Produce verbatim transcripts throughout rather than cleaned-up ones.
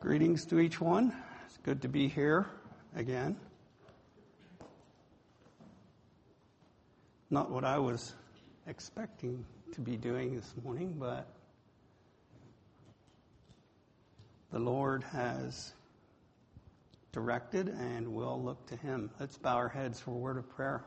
Greetings to each one. It's good to be here again. Not what I was expecting to be doing this morning, but the Lord has directed and we'll look to Him. Let's bow our heads for a word of prayer.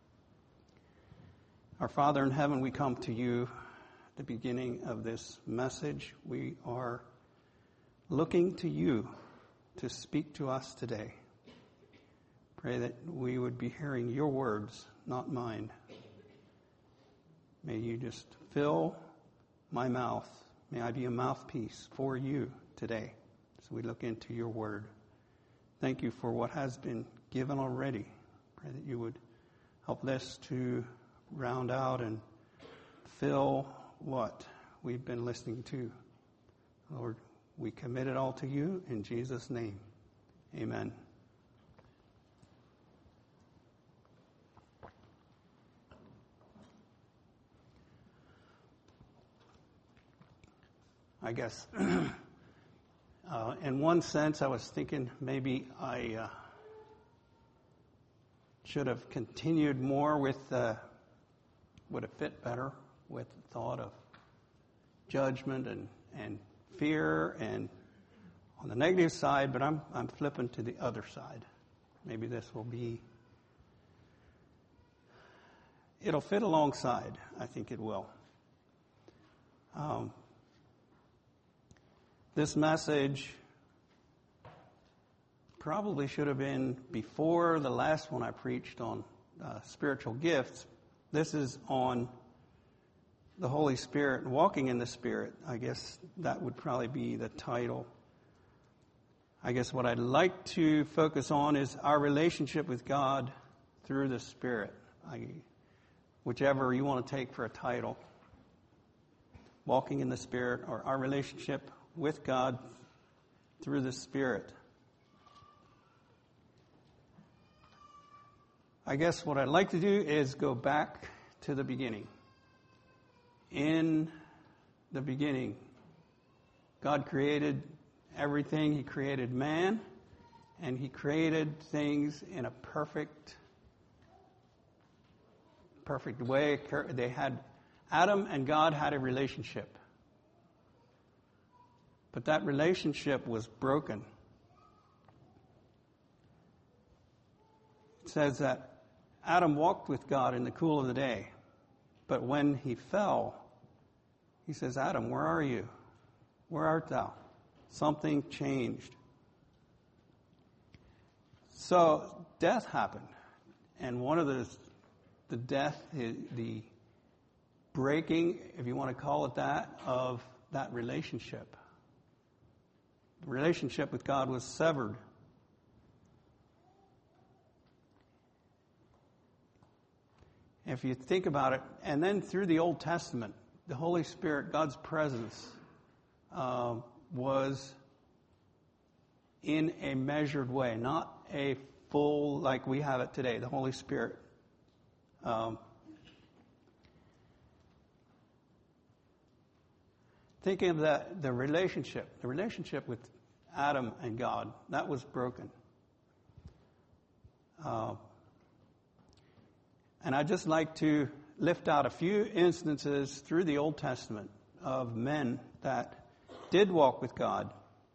Our Father in heaven, we come to you at the beginning of this message. We are looking to you to speak to us today. Pray that we would be hearing your words, not mine. May you just fill my mouth. May I be a mouthpiece for you today as we look into your word. Thank you for what has been given already. Pray that you would help this to round out and fill what we've been listening to. Lord, we commit it all to you in Jesus' name. Amen. I guess, uh, in one sense, I was thinking maybe I uh, should have continued more with, uh, would have fit better with the thought of judgment and, and fear and on the negative side, but I'm I'm flipping to the other side. Maybe this will be, it'll fit alongside. I think it will. Um, this message probably should have been before the last one I preached on uh, spiritual gifts. This is on the Holy Spirit, walking in the Spirit. I guess that would probably be the title. I guess what I'd like to focus on is our relationship with God through the Spirit. I, whichever you want to take for a title. Walking in the Spirit, or our relationship with God through the Spirit. I guess what I'd like to do is go back to the beginning. In the beginning, God created everything. He created man, and He created things in a perfect, perfect way. They had, Adam and God had a relationship. But that relationship was broken. It says that Adam walked with God in the cool of the day. But when he fell, he says, Adam, where are you? Where art thou? Something changed. So death happened. And one of the, the death, the breaking, if you want to call it that, of that relationship. The relationship with God was severed. If you think about it, and then through the Old Testament, the Holy Spirit, God's presence, uh, was in a measured way, not a full like we have it today. The Holy Spirit. Um, thinking of that, the relationship, the relationship with Adam and God, that was broken. Uh, And I'd just like to lift out a few instances through the Old Testament of men that did walk with God.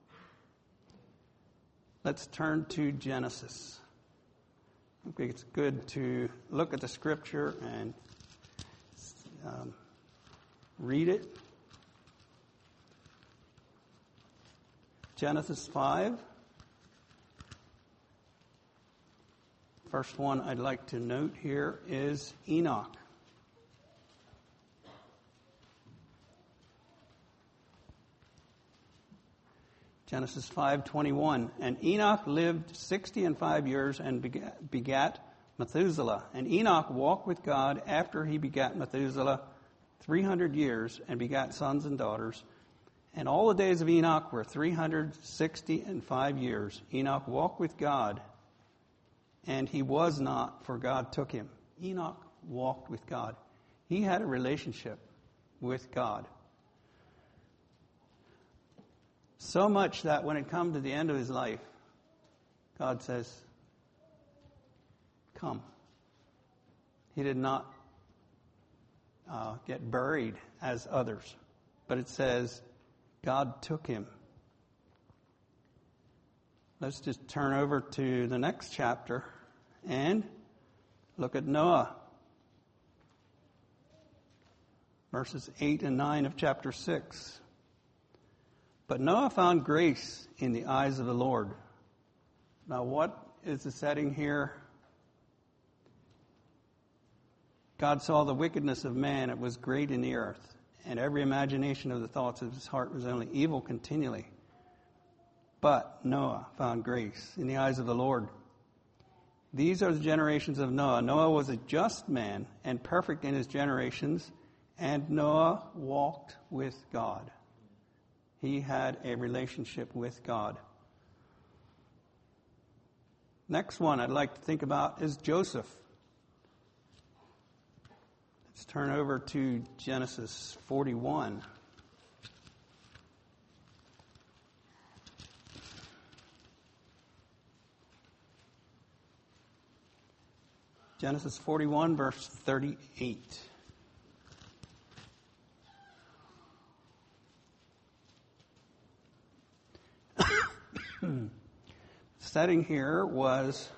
Let's turn to Genesis. I think it's good to look at the scripture and um, read it. Genesis five. First one I'd like to note here is Enoch. Genesis five twenty-one. And Enoch lived sixty and five years and begat, begat Methuselah. And Enoch walked with God after he begat Methuselah three hundred years and begat sons and daughters. And all the days of Enoch were three hundred sixty and five years. Enoch walked with God, and he was not, for God took him. Enoch walked with God. He had a relationship with God. So much that when it come to the end of his life, God says, come. He did not uh, get buried as others, but it says God took him. Let's just turn over to the next chapter and look at Noah. Verses eight and nine of chapter six. But Noah found grace in the eyes of the Lord. Now, what is the setting here? God saw the wickedness of man, it was great in the earth, and every imagination of the thoughts of his heart was only evil continually. But Noah found grace in the eyes of the Lord. These are the generations of Noah. Noah was a just man and perfect in his generations, and Noah walked with God. He had a relationship with God. Next one I'd like to think about is Joseph. Let's turn over to Genesis forty-one. Genesis forty-one, verse thirty-eight. Setting here was,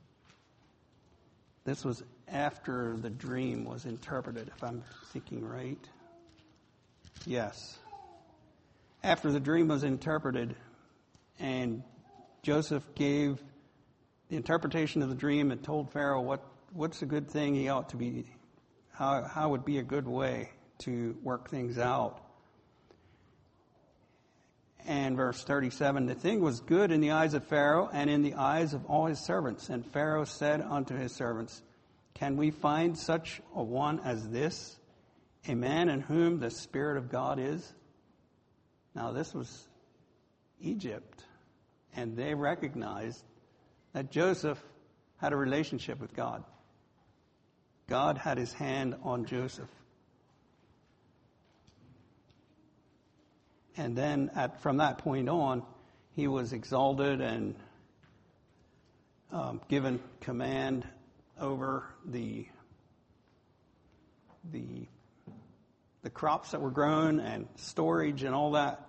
this was after the dream was interpreted, if I'm thinking right. Yes. After the dream was interpreted, and Joseph gave the interpretation of the dream and told Pharaoh what, what's a good thing he ought to be, how, how would be a good way to work things out. And verse thirty-seven, the thing was good in the eyes of Pharaoh and in the eyes of all his servants. And Pharaoh said unto his servants, can we find such a one as this, a man in whom the Spirit of God is? Now this was Egypt, and they recognized that Joseph had a relationship with God. God had his hand on Joseph. And then at, from that point on, he was exalted and um, given command over the, the, the crops that were grown and storage and all that.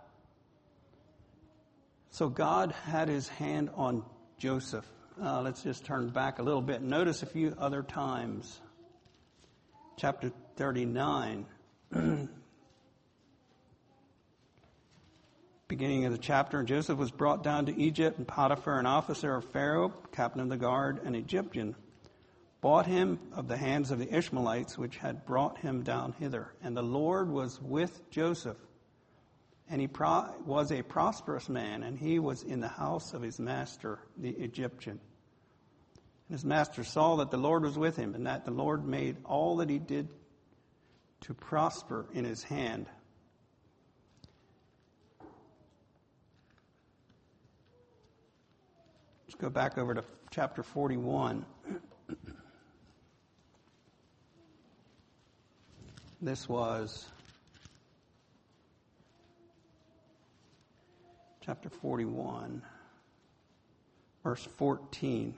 So God had his hand on Joseph. Uh, let's just turn back a little bit. Notice a few other times. Chapter thirty-nine. Beginning of the chapter, Joseph was brought down to Egypt, and Potiphar, an officer of Pharaoh, captain of the guard, an Egyptian, bought him of the hands of the Ishmaelites, which had brought him down hither. And the Lord was with Joseph, and he pro- was a prosperous man, and he was in the house of his master, the Egyptian. And his master saw that the Lord was with him, and that the Lord made all that he did to prosper in his hand. Let's go back over to chapter forty-one. This was chapter forty-one, verse fourteen.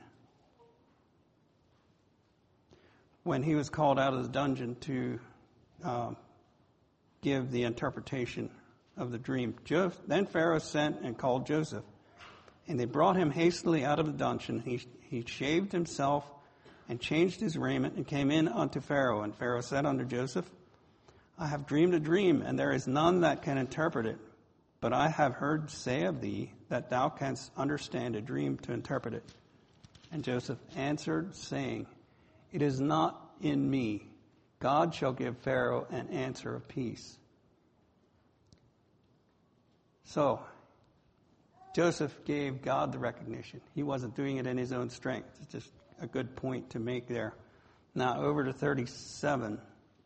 When he was called out of the dungeon to um, give the interpretation of the dream. Jo- then Pharaoh sent and called Joseph. And they brought him hastily out of the dungeon. He, he shaved himself and changed his raiment and came in unto Pharaoh. And Pharaoh said unto Joseph, I have dreamed a dream, and there is none that can interpret it. But I have heard say of thee that thou canst understand a dream to interpret it. And Joseph answered, saying, It is not in me. God shall give Pharaoh an answer of peace. So, Joseph gave God the recognition. He wasn't doing it in his own strength. It's just a good point to make there. Now over to thirty-seven.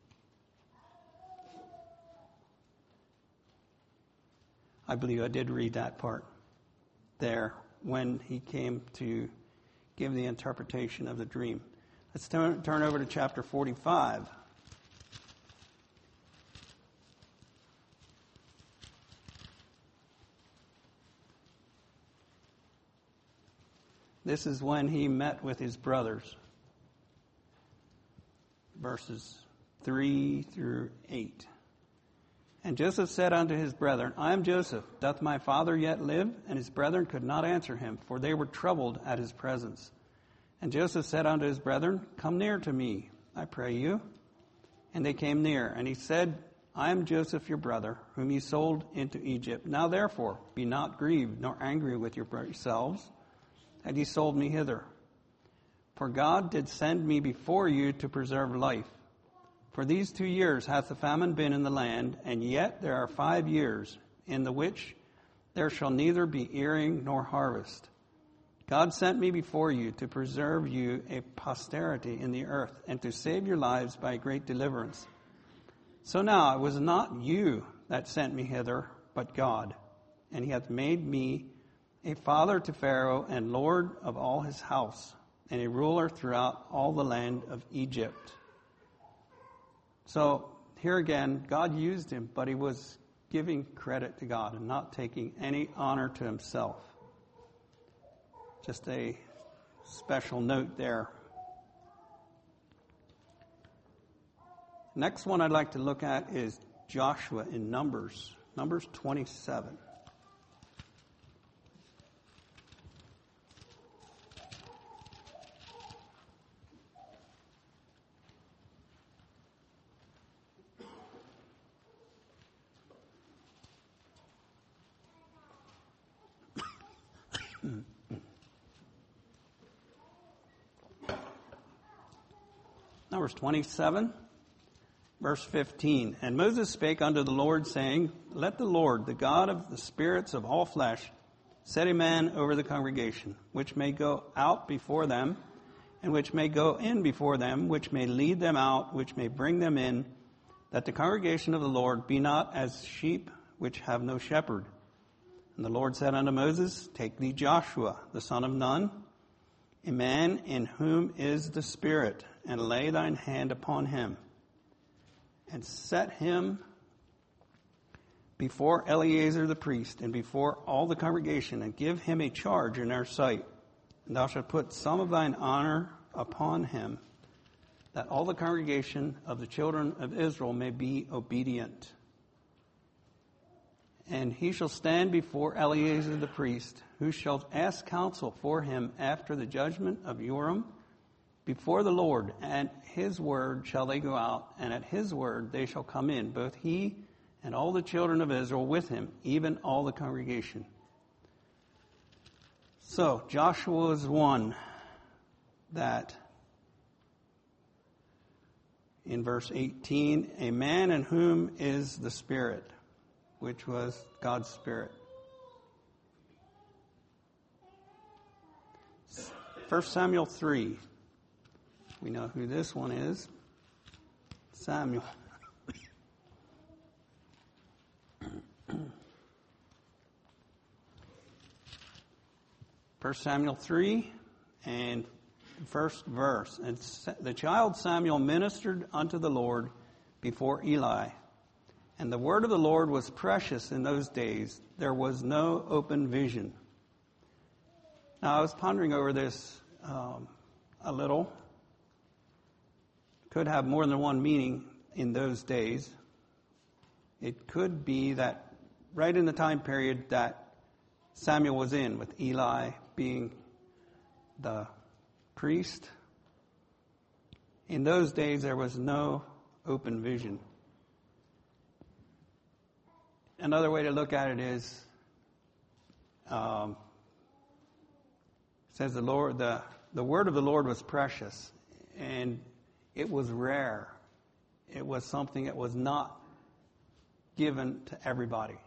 I believe I did read that part there when he came to give the interpretation of the dream. Let's turn, turn over to chapter forty-five. This is when he met with his brothers. Verses three through eight. And Joseph said unto his brethren, I am Joseph. Doth my father yet live? And his brethren could not answer him, for they were troubled at his presence. And Joseph said unto his brethren, Come near to me, I pray you. And they came near. And he said, I am Joseph your brother, whom ye sold into Egypt. Now therefore be not grieved, nor angry with yourselves, that ye sold me hither. For God did send me before you to preserve life. For these two years hath the famine been in the land, and yet there are five years, in the which there shall neither be earing nor harvest. God sent me before you to preserve you a posterity in the earth, and to save your lives by a great deliverance. So now it was not you that sent me hither, but God. And he hath made me a father to Pharaoh, and lord of all his house, and a ruler throughout all the land of Egypt. So here again, God used him, but he was giving credit to God and not taking any honor to himself. Just a special note there. Next one I'd like to look at is Joshua in Numbers, Numbers twenty-seven. Numbers twenty-seven, verse fifteen. And Moses spake unto the Lord, saying, Let the Lord, the God of the spirits of all flesh, set a man over the congregation, which may go out before them, and which may go in before them, which may lead them out, which may bring them in, that the congregation of the Lord be not as sheep which have no shepherd. And the Lord said unto Moses, Take thee Joshua, the son of Nun, a man in whom is the Spirit, and lay thine hand upon him, and set him before Eleazar the priest, and before all the congregation, and give him a charge in their sight. And thou shalt put some of thine honor upon him, that all the congregation of the children of Israel may be obedient. And he shall stand before Eleazar the priest, who shall ask counsel for him after the judgment of Urim before the Lord. And his word shall they go out, and at his word they shall come in, both he and all the children of Israel with him, even all the congregation. So Joshua is one that, in verse eighteen, a man in whom is the Spirit, which was God's Spirit. First Samuel three. We know who this one is. Samuel. First Samuel three and first verse. And the child Samuel ministered unto the Lord before Eli. And the word of the Lord was precious in those days. There was no open vision. Now, I was pondering over this um, a little. Could have more than one meaning in those days. It could be that right in the time period that Samuel was in, with Eli being the priest, in those days there was no open vision. Another way to look at it is, um, it says the Lord, the, the word of the Lord was precious, and it was rare. It was something that was not given to everybody.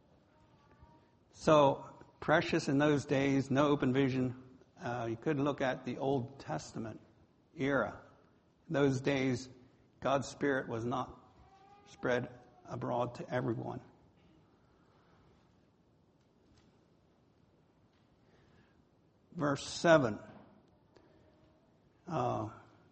So, precious in those days, no open vision. Uh, you could look at the Old Testament era. In those days, God's Spirit was not spread abroad to everyone. Verse seven. Uh,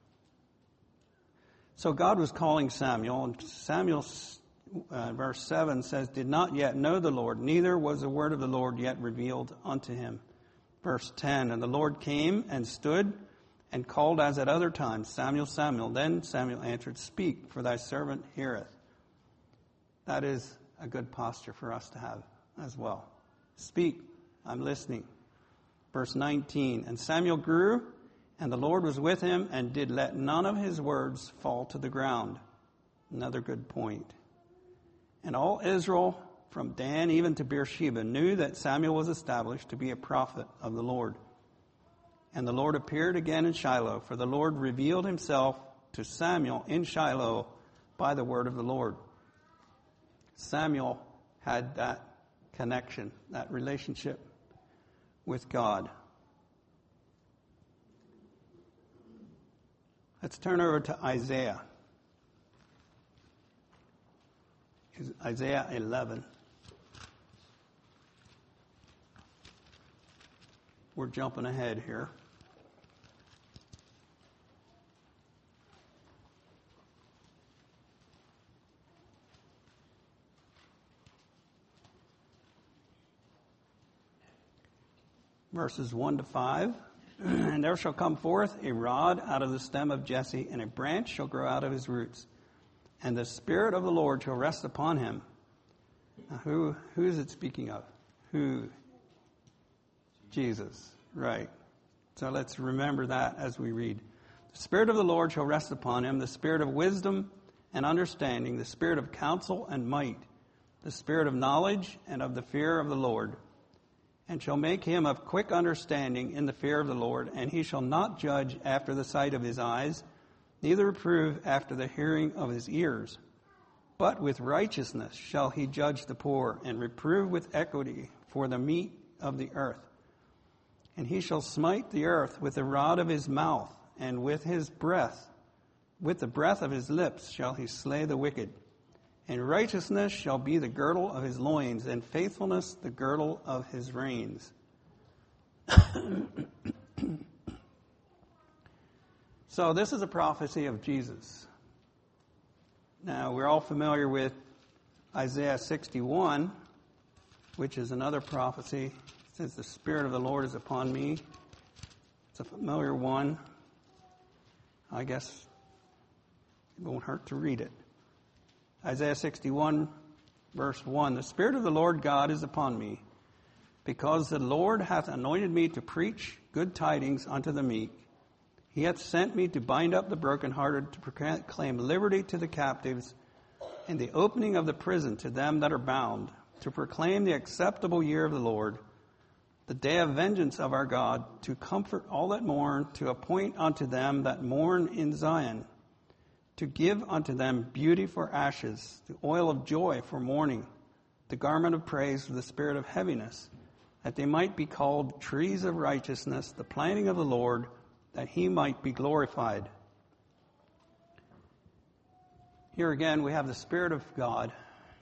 so God was calling Samuel, and Samuel, uh, verse seven says, did not yet know the Lord, neither was the word of the Lord yet revealed unto him. Verse ten, and the Lord came and stood and called as at other times, Samuel, Samuel. Then Samuel answered, speak, for thy servant heareth. That is a good posture for us to have as well. Speak, I'm listening. Verse nineteen, and Samuel grew, and the Lord was with him, and did let none of his words fall to the ground. Another good point. And all Israel, from Dan even to Beersheba, knew that Samuel was established to be a prophet of the Lord. And the Lord appeared again in Shiloh, for the Lord revealed himself to Samuel in Shiloh by the word of the Lord. Samuel had that connection, that relationship with God. Let's turn over to Isaiah. Isaiah eleven. We're jumping ahead here. Verses one to five. And there shall come forth a rod out of the stem of Jesse, and a branch shall grow out of his roots. And the Spirit of the Lord shall rest upon him. Now, who, who is it speaking of? Who? Jesus. Right. So let's remember that as we read. The Spirit of the Lord shall rest upon him, the Spirit of wisdom and understanding, the Spirit of counsel and might, the Spirit of knowledge and of the fear of the Lord. And shall make him of quick understanding in the fear of the Lord, and he shall not judge after the sight of his eyes, neither reprove after the hearing of his ears. But with righteousness shall he judge the poor, and reprove with equity for the meat of the earth. And he shall smite the earth with the rod of his mouth, and with his breath, with the breath of his lips shall he slay the wicked. And righteousness shall be the girdle of his loins, and faithfulness the girdle of his reins. So this is a prophecy of Jesus. Now, we're all familiar with Isaiah sixty-one, which is another prophecy. It says, the Spirit of the Lord is upon me. It's a familiar one. I guess it won't hurt to read it. Isaiah sixty-one, verse one, the Spirit of the Lord God is upon me, because the Lord hath anointed me to preach good tidings unto the meek. He hath sent me to bind up the brokenhearted, to proclaim liberty to the captives, and the opening of the prison to them that are bound, to proclaim the acceptable year of the Lord, the day of vengeance of our God, to comfort all that mourn, to appoint unto them that mourn in Zion, to give unto them beauty for ashes, the oil of joy for mourning, the garment of praise for the spirit of heaviness, that they might be called trees of righteousness, the planting of the Lord, that he might be glorified. Here again we have the Spirit of God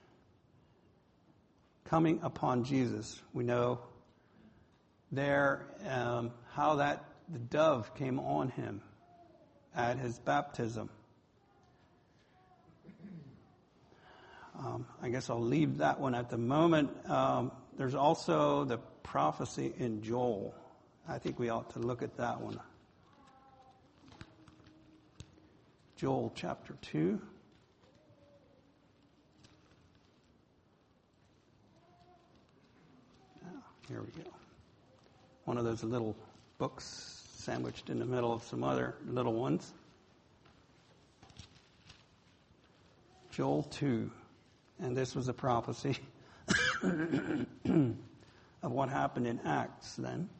coming upon Jesus. We know there um, how that the dove came on him at his baptism. Um, I guess I'll leave that one at the moment. Um, there's also the prophecy in Joel. I think we ought to look at that one. Joel chapter two. Oh, here we go. One of those little books sandwiched in the middle of some other little ones. Joel two. And this was a prophecy of what happened in Acts then.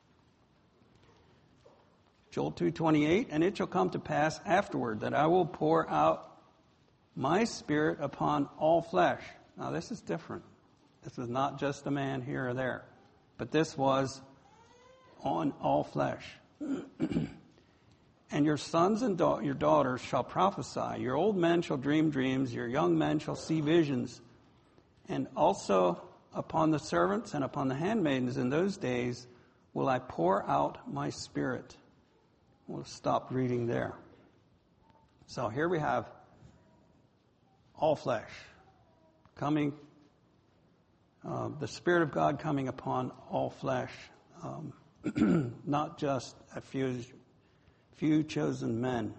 Joel two twenty-eight, and it shall come to pass afterward that I will pour out my Spirit upon all flesh. Now this is different. This was not just a man here or there, but this was on all flesh. And your sons and da- your daughters shall prophesy. Your old men shall dream dreams. Your young men shall see visions. And also upon the servants and upon the handmaidens in those days will I pour out my Spirit. We'll stop reading there. So here we have all flesh coming, uh, the Spirit of God coming upon all flesh. Um, not just a few, few chosen men.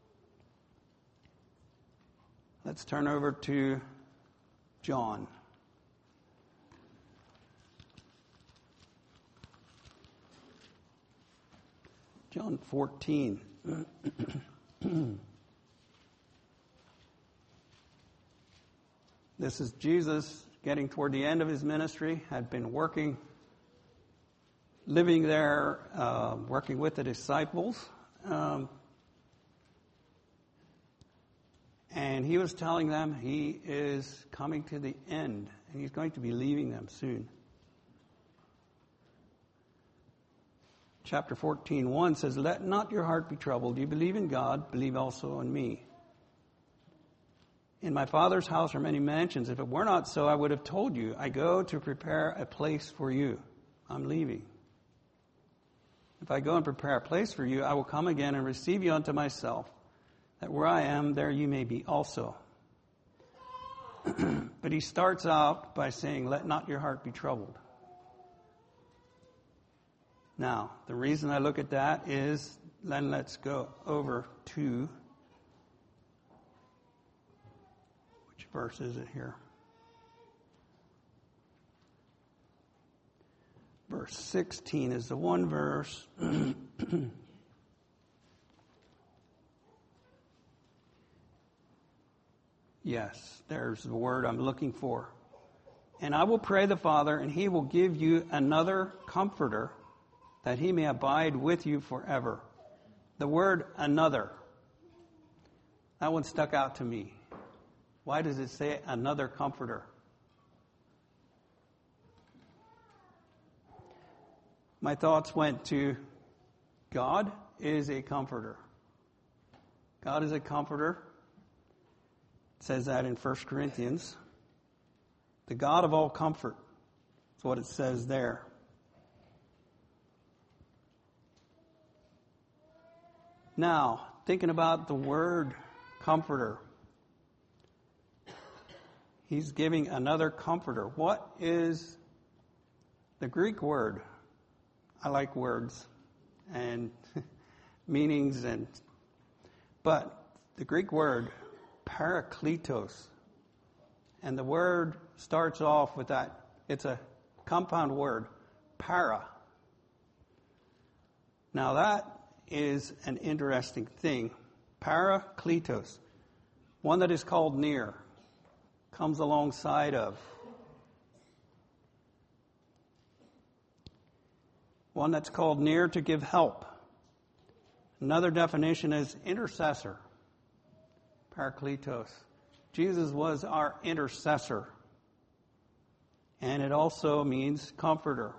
Let's turn over to John. John fourteen. This is Jesus getting toward the end of his ministry, had been working, living there, uh, working with the disciples. Um, and he was telling them he is coming to the end, and he's going to be leaving them soon. Chapter fourteen, one says, "Let not your heart be troubled. You believe in God, believe also in me. In my Father's house are many mansions. If it were not so, I would have told you. I go to prepare a place for you." I'm leaving. "If I go and prepare a place for you, I will come again and receive you unto myself, that where I am, there you may be also." But he starts out by saying, "Let not your heart be troubled." Now, the reason I look at that is, then let's go over to, which verse is it here? Verse sixteen is the one verse. Yes, there's the word I'm looking for. "And I will pray the Father, and he will give you another comforter, that he may abide with you forever." The word "another," that one stuck out to me. Why does it say another comforter? My thoughts went to God is a comforter. God is a comforter. It says that in First Corinthians. The God of all comfort. That's what it says there. Now, thinking about the word comforter. He's giving another comforter. What is the Greek word? I like words and meanings, and but the Greek word parakletos, and the word starts off with that. It's a compound word, para. Now that is an interesting thing. Parakletos, one that is called near, comes alongside of. One that's called near to give help. Another definition is intercessor. Parakletos. Jesus was our intercessor. And it also means comforter.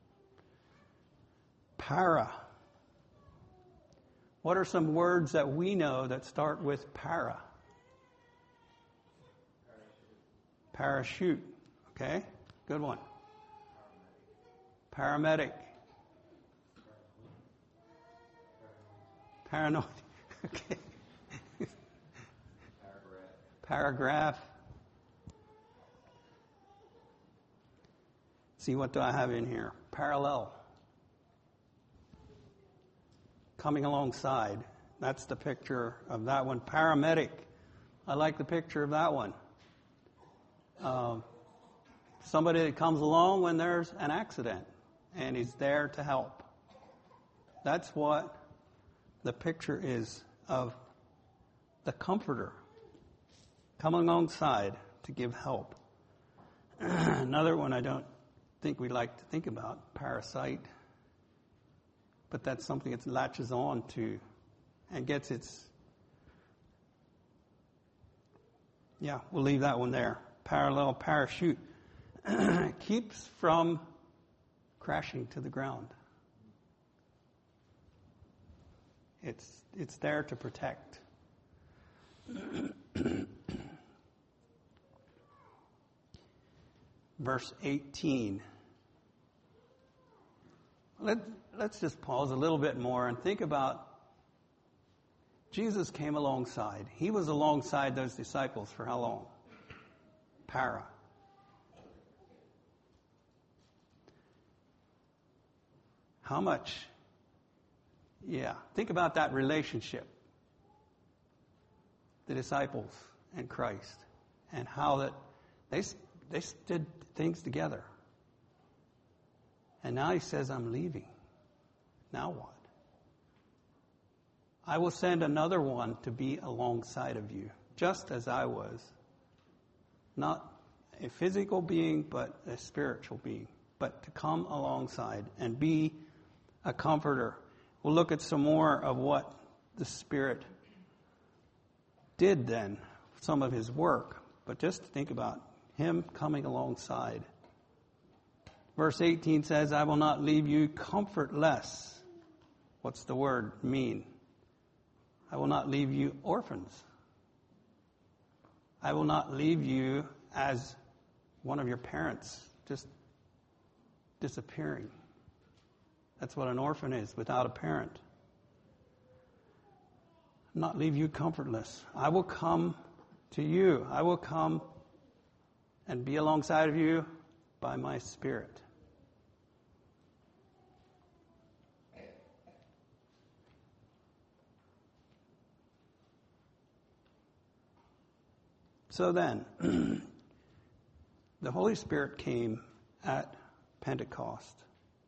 Para. What are some words that we know that start with para? Parachute. Okay, good one. Paramedic. Paranoid. Okay. Paragraph. See, what do I have in here? Parallel. Coming alongside. That's the picture of that one. Paramedic. I like the picture of that one. Um, somebody that comes along when there's an accident and he's there to help. That's what the picture is of the comforter coming alongside to give help. Another one I don't think we like to think about, parasite. But that's something it latches on to and gets its... Yeah, we'll leave that one there. Parallel parachute. Keeps from crashing to the ground. It's it's there to protect. Verse eighteen. Let, let's just pause a little bit more and think about Jesus came alongside. He was alongside those disciples for how long? Para. How much? Yeah. Think about that relationship. The disciples and Christ. And how that they, they did things together. And now he says, I'm leaving. Now what? I will send another one to be alongside of you, just as I was. Not a physical being, but a spiritual being. But to come alongside and be a comforter. We'll look at some more of what the Spirit did then, some of his work. But just think about him coming alongside. Verse eighteen says, I will not leave you comfortless. What's the word mean? I will not leave you orphans. I will not leave you as one of your parents, just disappearing. That's what an orphan is, without a parent. Not leave you comfortless. I will come to you. I will come and be alongside of you by my Spirit. So then, the Holy Spirit came at Pentecost.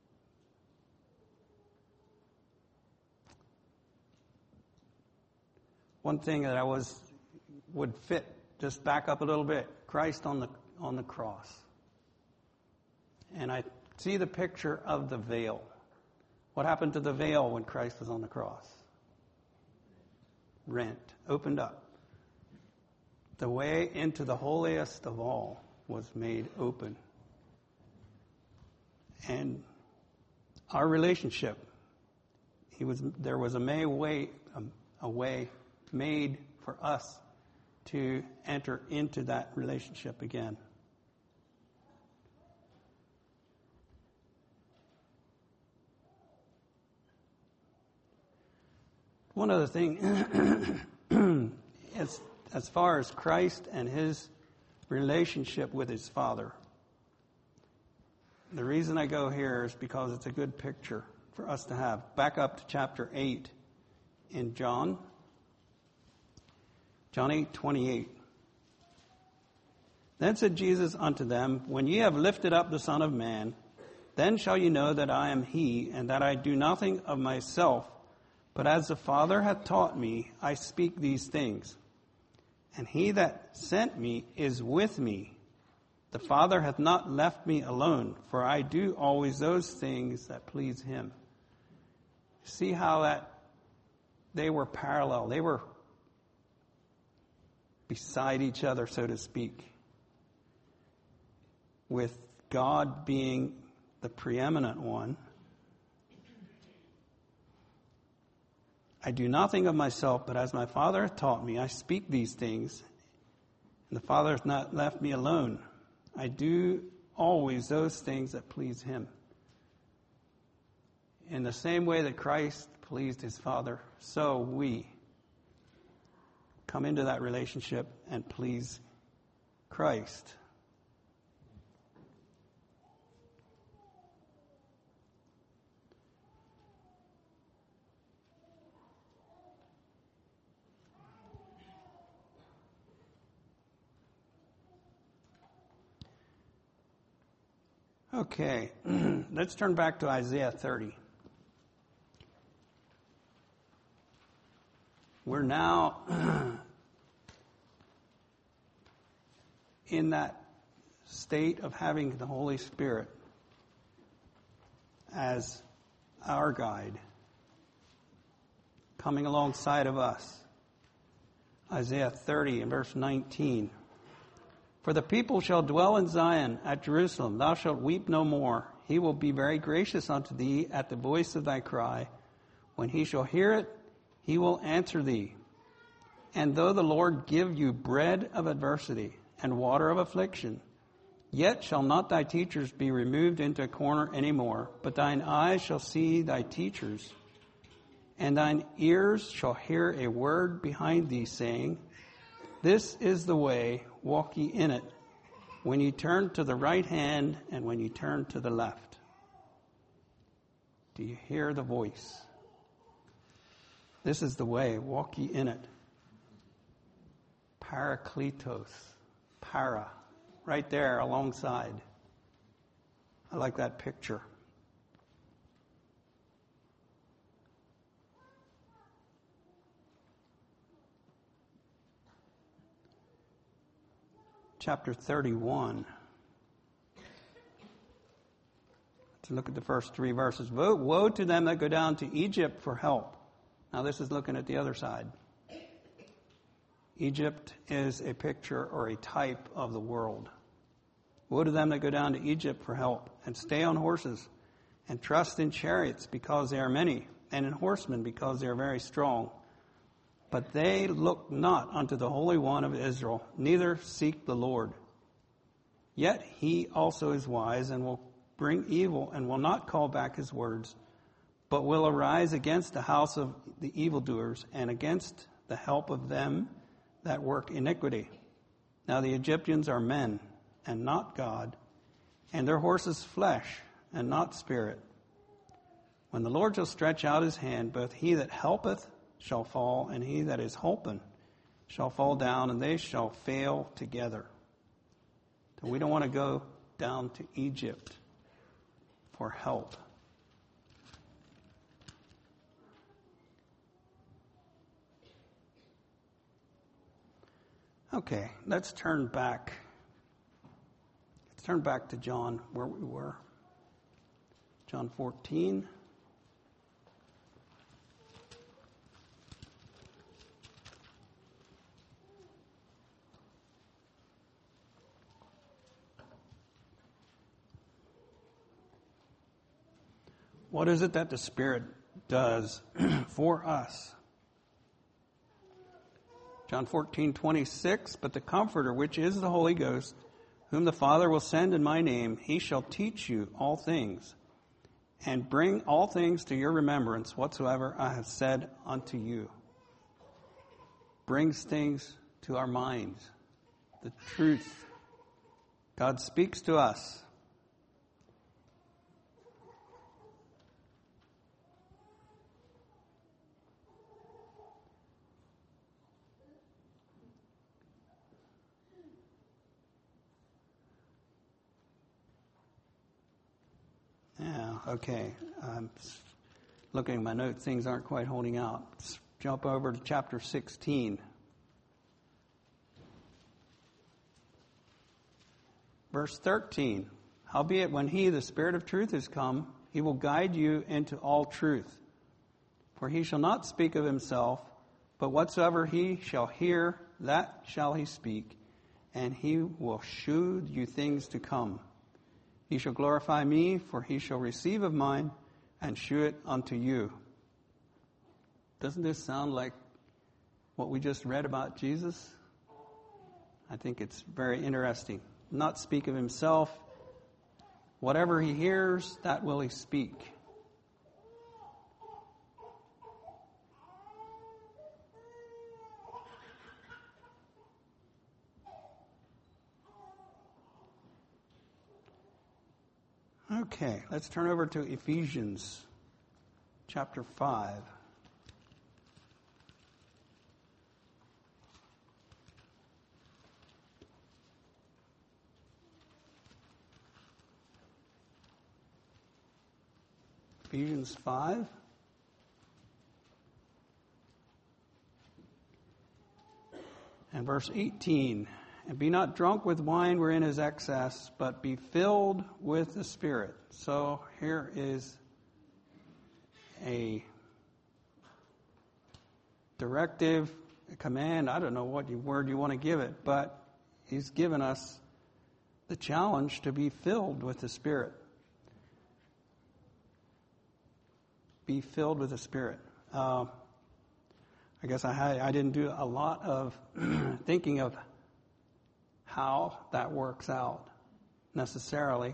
One thing that I was would fit, just back up a little bit, Christ on the on the cross. And I see the picture of the veil. What happened to the veil when Christ was on the cross? Rent, opened up. The way into the holiest of all was made open. And our relationship, he was there was a may way, a, a way made for us to enter into that relationship again. One other thing is, as far as Christ and his relationship with his Father. The reason I go here is because it's a good picture for us to have. Back up to chapter eight in John. John eight twenty-eight. Then said Jesus unto them, When ye have lifted up the Son of Man, then shall ye know that I am he, and that I do nothing of myself, but as the Father hath taught me, I speak these things. And he that sent me is with me. The Father hath not left me alone, for I do always those things that please him. See how that they were parallel. They were beside each other, so to speak. With God being the preeminent one. I do nothing of myself, but as my Father hath taught me, I speak these things. And the Father hath not left me alone. I do always those things that please him. In the same way that Christ pleased his Father, so we come into that relationship and please Christ. Okay, let's turn back to Isaiah thirty. We're now in that state of having the Holy Spirit as our guide, coming alongside of us. Isaiah thirty and verse nineteen. For the people shall dwell in Zion at Jerusalem. Thou shalt weep no more. He will be very gracious unto thee at the voice of thy cry. When he shall hear it, he will answer thee. And though the Lord give you bread of adversity and water of affliction, yet shall not thy teachers be removed into a corner any more, but thine eyes shall see thy teachers, and thine ears shall hear a word behind thee, saying, This is the way, walk ye in it, when ye turn to the right hand and when ye turn to the left. Do you hear the voice? This is the way, walk ye in it. Parakletos, para, right there alongside. I like that picture. Chapter thirty-one. Let's look at the first three verses. Woe, woe to them that go down to Egypt for help. Now this is looking at the other side. Egypt is a picture or a type of the world. Woe to them that go down to Egypt for help, and stay on horses, and trust in chariots because they are many, and in horsemen because they are very strong. But they look not unto the Holy One of Israel, neither seek the Lord. Yet he also is wise, and will bring evil, and will not call back his words, but will arise against the house of the evildoers, and against the help of them that work iniquity. Now the Egyptians are men, and not God, and their horses flesh, and not spirit. When the Lord shall stretch out his hand, both he that helpeth shall fall, and he that is holpen shall fall down, and they shall fail together. So we don't want to go down to Egypt for help. Okay, let's turn back. Let's turn back to John, where we were. John fourteen. What is it that the Spirit does for us? John fourteen twenty-six, but the Comforter, which is the Holy Ghost, whom the Father will send in my name, he shall teach you all things, and bring all things to your remembrance whatsoever I have said unto you. Brings things to our minds, the truth. God speaks to us. Yeah, okay. I'm looking at my notes. Things aren't quite holding out. Let's jump over to chapter sixteen. Verse thirteen. Howbeit, when he, the Spirit of truth, is come, he will guide you into all truth. For he shall not speak of himself, but whatsoever he shall hear, that shall he speak, and he will shew you things to come. He shall glorify me, for he shall receive of mine, and shew it unto you. Doesn't this sound like what we just read about Jesus? I think it's very interesting. Not speak of himself. Whatever he hears, that will he speak. Okay, let's turn over to Ephesians chapter five. Ephesians five. And verse eighteen. And be not drunk with wine wherein is excess, but be filled with the Spirit. So here is a directive, a command. I don't know what word you want to give it, but he's given us the challenge to be filled with the Spirit. Be filled with the Spirit. Uh, I guess I, had, I didn't do a lot of thinking of how that works out necessarily.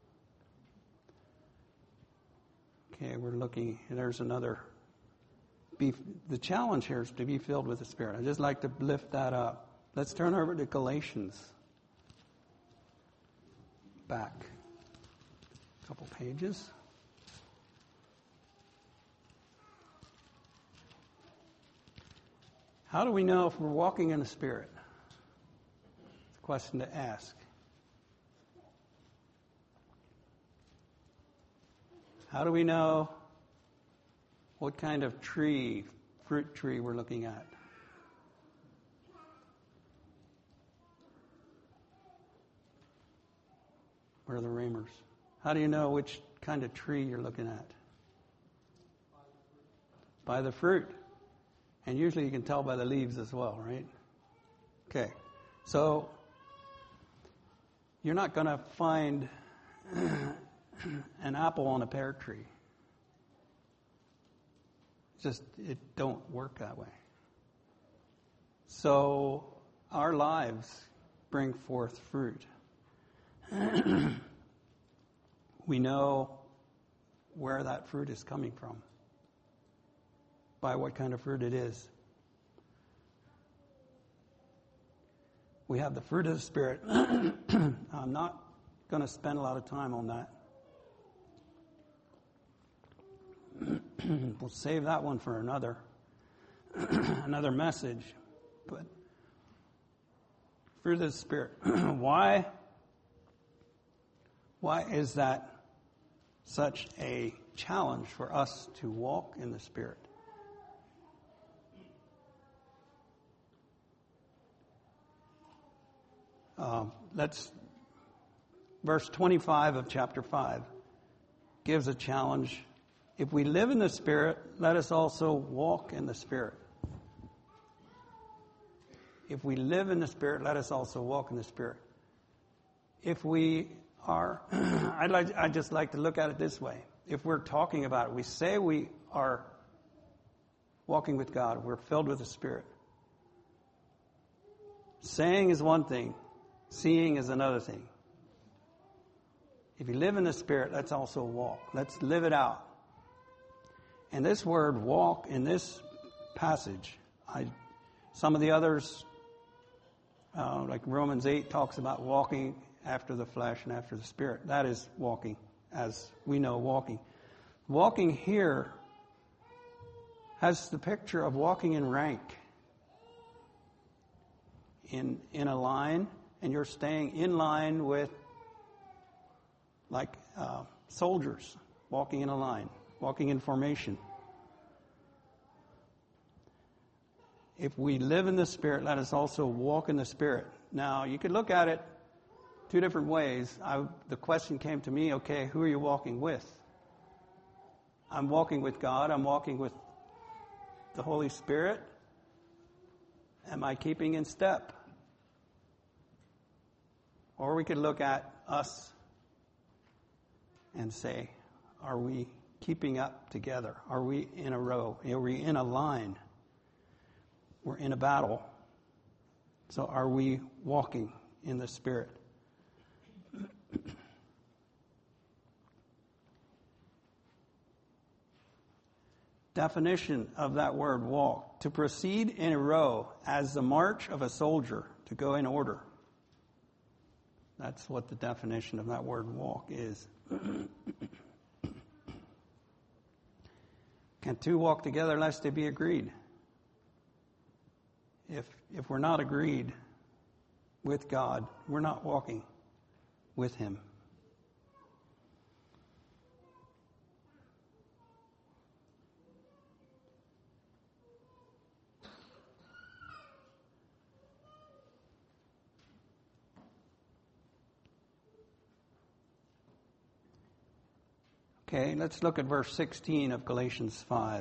Okay, we're looking, there's another be, the challenge here is to be filled with the Spirit. I'd just like to lift that up. Let's turn over to Galatians. Back a couple pages. How do we know if we're walking in the Spirit? It's a question to ask. How do we know what kind of tree, fruit tree we're looking at? Where are the Ramers? How do you know which kind of tree you're looking at? By the fruit. And usually you can tell by the leaves as well, right? Okay. So you're not going to find an apple on a pear tree. Just, it don't work that way. So our lives bring forth fruit. We know where that fruit is coming from, by what kind of fruit it is. We have the fruit of the Spirit. I'm not going to spend a lot of time on that. We'll save that one for another another message. But fruit of the Spirit. Why? Why is that such a challenge for us to walk in the Spirit? Um, let's verse twenty-five of chapter five gives a challenge. If we live in the Spirit, let us also walk in the Spirit. If we live in the Spirit, let us also walk in the Spirit. If we are, I'd like, I'd just like to look at it this way. If we're talking about it, we say we are walking with God, we're filled with the Spirit. Saying is one thing, seeing is another thing. If you live in the Spirit, let's also walk. Let's live it out. And this word walk in this passage, I, some of the others, uh, like Romans eight talks about walking after the flesh and after the Spirit. That is walking, as we know walking. Walking here has the picture of walking in rank, in in a line, and you're staying in line with, like uh, soldiers walking in a line, walking in formation. If we live in the Spirit, let us also walk in the Spirit. Now, you could look at it two different ways. I, the question came to me, okay, who are you walking with? I'm walking with God. I'm walking with the Holy Spirit. Am I keeping in step? Or we could look at us and say, are we keeping up together? Are we in a row? Are we in a line? We're in a battle. So are we walking in the Spirit? Definition of that word walk: to proceed in a row as the march of a soldier, to go in order. That's what the definition of that word walk is. Can two walk together lest they be agreed? If if we're not agreed with God, we're not walking with Him. Okay, let's look at verse sixteen of Galatians five.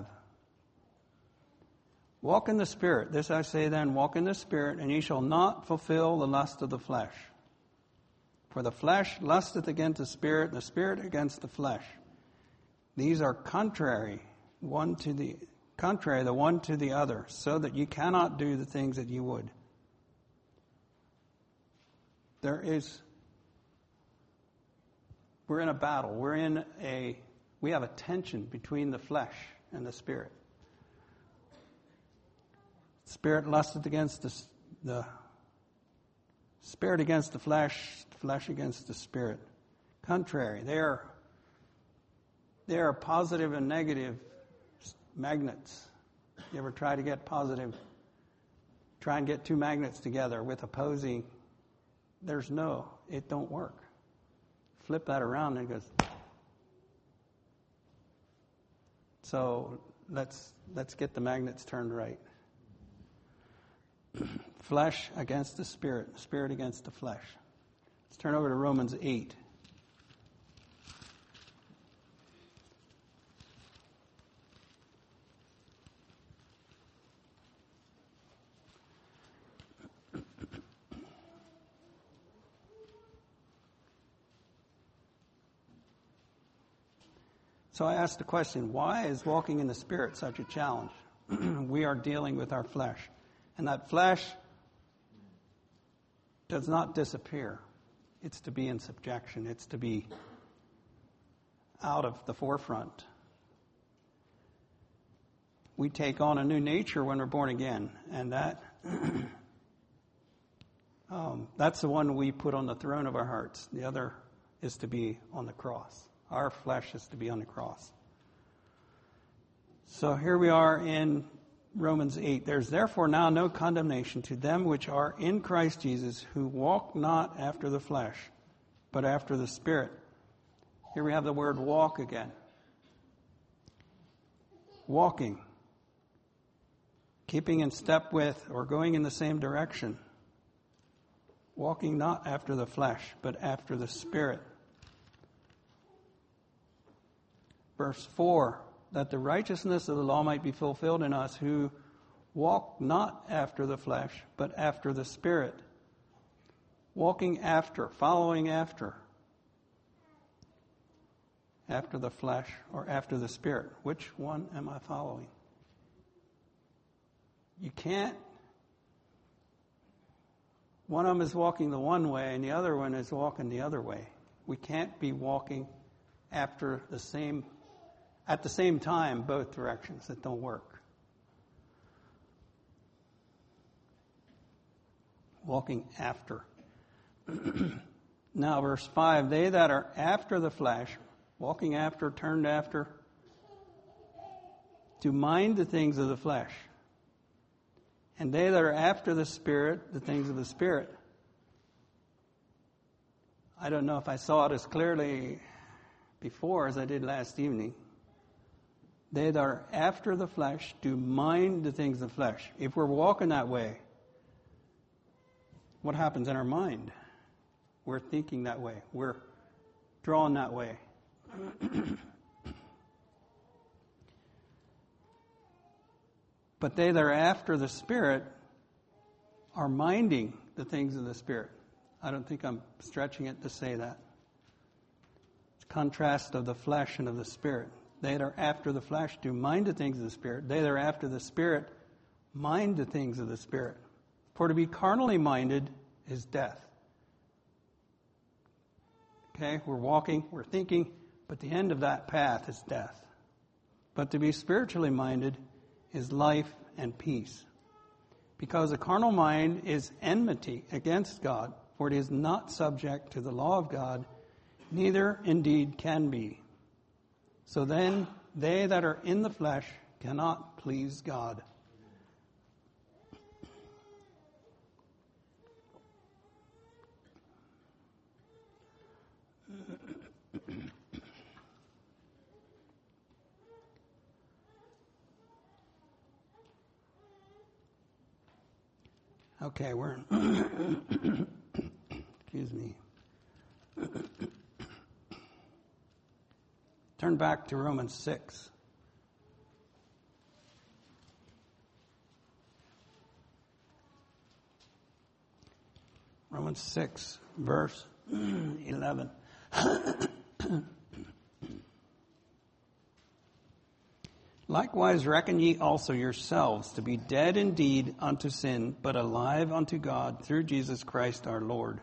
Walk in the Spirit. This I say then, walk in the Spirit, and ye shall not fulfill the lust of the flesh. For the flesh lusteth against the Spirit, and the Spirit against the flesh. These are contrary, one to the contrary, the one to the other, so that you cannot do the things that you would. There is, we're in a battle. We're in a, we have a tension between the flesh and the Spirit. Spirit lusteth against the, the spirit against the flesh, the flesh against the spirit. Contrary. They are, they are positive and negative magnets. You ever try to get positive, try and get two magnets together with opposing? There's no, it don't work. Flip that around and it goes. So let's let's get the magnets turned right. Flesh against the spirit, spirit against the flesh. Let's turn over to Romans eight. So I asked the question, why is walking in the Spirit such a challenge? We are dealing with our flesh. And that flesh does not disappear. It's to be in subjection. It's to be out of the forefront. We take on a new nature when we're born again. And that um, that's the one we put on the throne of our hearts. The other is to be on the cross. Our flesh is to be on the cross. So here we are in Romans eight. There's therefore now no condemnation to them which are in Christ Jesus, who walk not after the flesh, but after the Spirit. Here we have the word walk again. Walking. Keeping in step with or going in the same direction. Walking not after the flesh, but after the Spirit. Verse four, that the righteousness of the law might be fulfilled in us who walk not after the flesh, but after the Spirit. Walking after, following after. After the flesh or after the Spirit. Which one am I following? You can't. One of them is walking the one way and the other one is walking the other way. We can't be walking after the same At the same time, both directions. That don't work. Walking after. Now, verse five, they that are after the flesh, walking after, turned after, to mind the things of the flesh. And they that are after the Spirit, the things of the Spirit. I don't know if I saw it as clearly before as I did last evening. They that are after the flesh do mind the things of the flesh. If we're walking that way, what happens in our mind? We're thinking that way. We're drawn that way. But they that are after the Spirit are minding the things of the Spirit. I don't think I'm stretching it to say that. It's a contrast of the flesh and of the Spirit. They that are after the flesh do mind the things of the Spirit. They that are after the Spirit mind the things of the Spirit. For to be carnally minded is death. Okay, we're walking, we're thinking, but the end of that path is death. But to be spiritually minded is life and peace. Because the carnal mind is enmity against God, for it is not subject to the law of God, neither indeed can be. So then, they that are in the flesh cannot please God. Okay, we're in excuse me. Turn back to Romans six. Romans six, verse eleven. Likewise reckon ye also yourselves to be dead indeed unto sin, but alive unto God through Jesus Christ our Lord.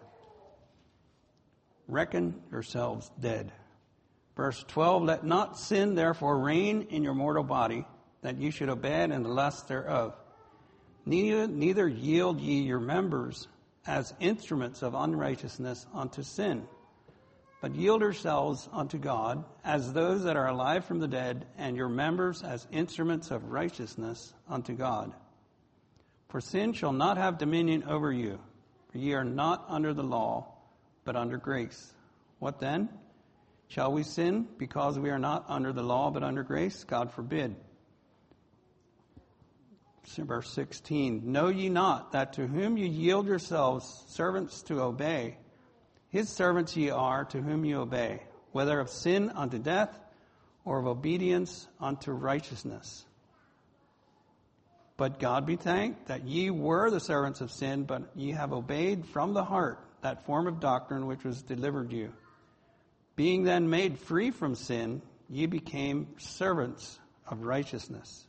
Reckon yourselves dead. Verse twelve, let not sin therefore reign in your mortal body, that ye should obey in the lust thereof. Neither, neither yield ye your members as instruments of unrighteousness unto sin, but yield yourselves unto God as those that are alive from the dead, and your members as instruments of righteousness unto God. For sin shall not have dominion over you, for ye are not under the law, but under grace. What then? Shall we sin because we are not under the law, but under grace? God forbid. Verse sixteen, know ye not that to whom you yield yourselves servants to obey, his servants ye are to whom you obey, whether of sin unto death or of obedience unto righteousness. But God be thanked that ye were the servants of sin, but ye have obeyed from the heart that form of doctrine which was delivered you. Being then made free from sin, ye became servants of righteousness.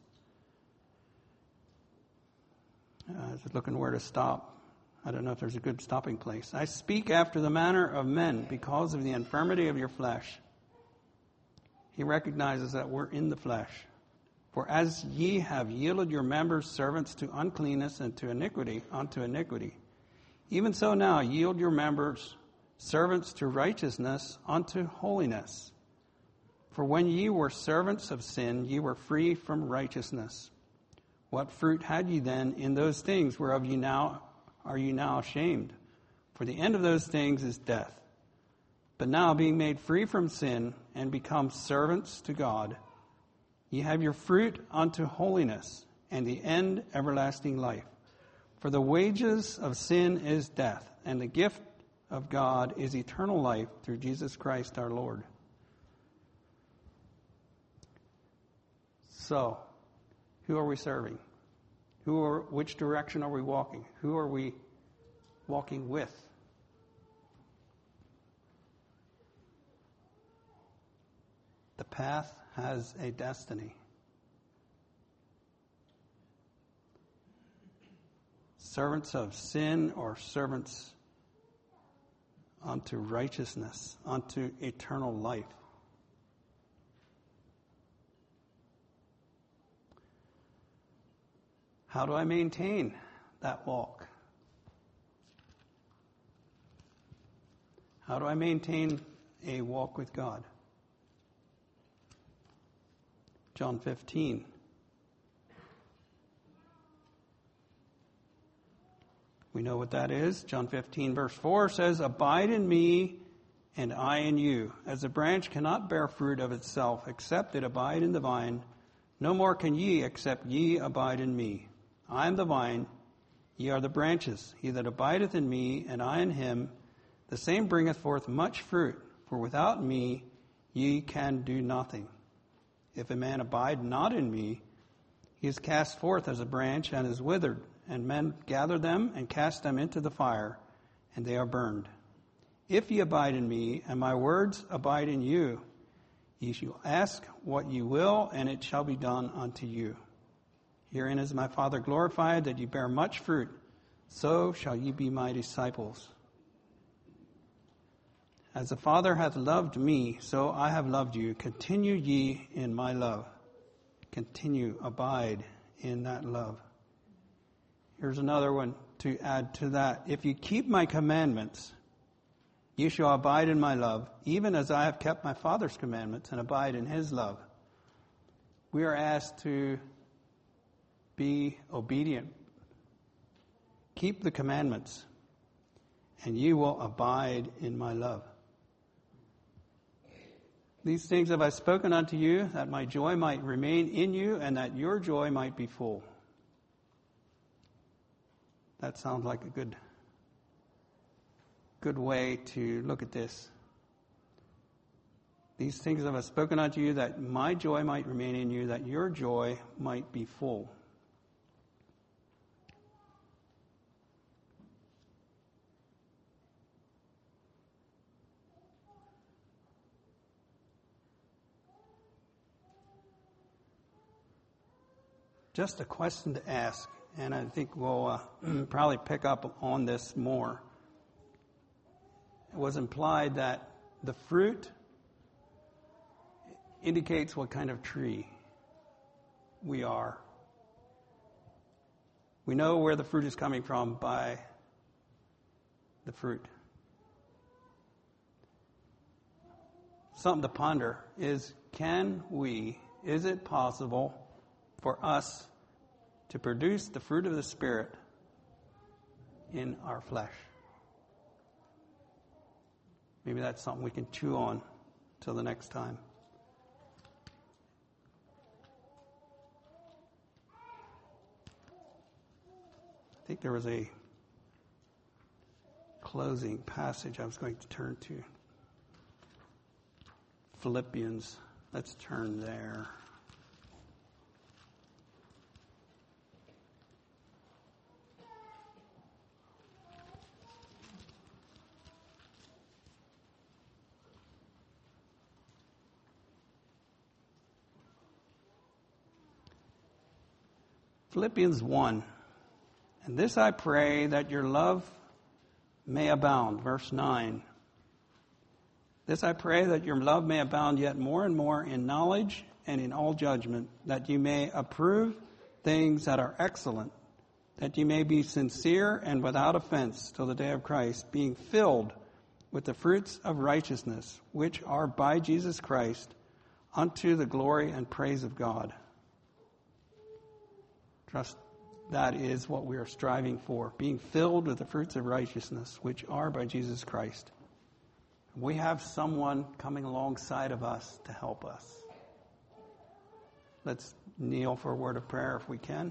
Uh, I was looking where to stop. I don't know if there's a good stopping place. I speak after the manner of men because of the infirmity of your flesh. He recognizes that we're in the flesh. For as ye have yielded your members servants to uncleanness and to iniquity, unto iniquity, even so now yield your members servants to righteousness unto holiness. For when ye were servants of sin, ye were free from righteousness. What fruit had ye then in those things whereof ye now are ye now ashamed? For the end of those things is death. But now, being made free from sin and become servants to God, ye have your fruit unto holiness, and the end everlasting life. For the wages of sin is death, and the gift of God is eternal life through Jesus Christ our Lord. So, who are we serving? Who are, which direction are we walking? Who are we walking with? The path has a destiny. Servants of sin or servants unto righteousness, unto eternal life. How do I maintain that walk? How do I maintain a walk with God? John fifteen. We know what that is. John fifteen verse four says, abide in me and I in you. As a branch cannot bear fruit of itself except it abide in the vine, no more can ye except ye abide in me. I am the vine, ye are the branches. He that abideth in me, and I in him, the same bringeth forth much fruit. For without me ye can do nothing. If a man abide not in me, he is cast forth as a branch and is withered, and men gather them and cast them into the fire, and they are burned. If ye abide in me, and my words abide in you, ye shall ask what ye will, and it shall be done unto you. Herein is my Father glorified, that ye bear much fruit, so shall ye be my disciples. As the Father hath loved me, so I have loved you. Continue ye in my love. Continue, abide in that love. Here's another one to add to that. If you keep my commandments, ye shall abide in my love, even as I have kept my Father's commandments and abide in his love. We are asked to be obedient. Keep the commandments, and you will abide in my love. These things have I spoken unto you, that my joy might remain in you, and that your joy might be full. That sounds like a good, good way to look at this. These things have I spoken unto you, that my joy might remain in you, that your joy might be full. Just a question to ask, and I think we'll uh, probably pick up on this more. It was implied that the fruit indicates what kind of tree we are. We know where the fruit is coming from by the fruit. Something to ponder is, can we, is it possible for us to produce the fruit of the Spirit in our flesh? Maybe that's something we can chew on till the next time. I think there was a closing passage I was going to turn to. Philippians. Let's turn there. Philippians one. And this I pray, that your love may abound. Verse nine. This I pray, that your love may abound yet more and more in knowledge and in all judgment, that you may approve things that are excellent, that you may be sincere and without offense till the day of Christ, being filled with the fruits of righteousness, which are by Jesus Christ, unto the glory and praise of God. Trust that is what we are striving for, being filled with the fruits of righteousness, which are by Jesus Christ. We have someone coming alongside of us to help us. Let's kneel for a word of prayer if we can.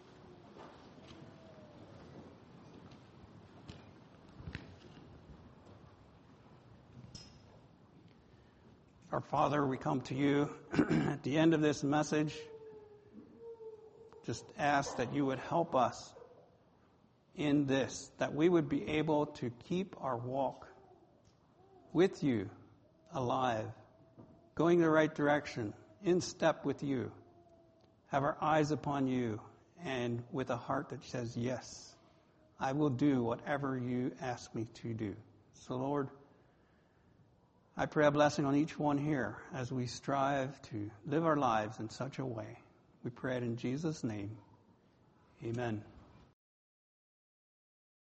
Our Father, we come to you at the end of this message. Just ask that you would help us in this, that we would be able to keep our walk with you alive, going the right direction, in step with you, have our eyes upon you, and with a heart that says, yes, I will do whatever you ask me to do. So, Lord, I pray a blessing on each one here as we strive to live our lives in such a way. We pray it in Jesus' name. Amen.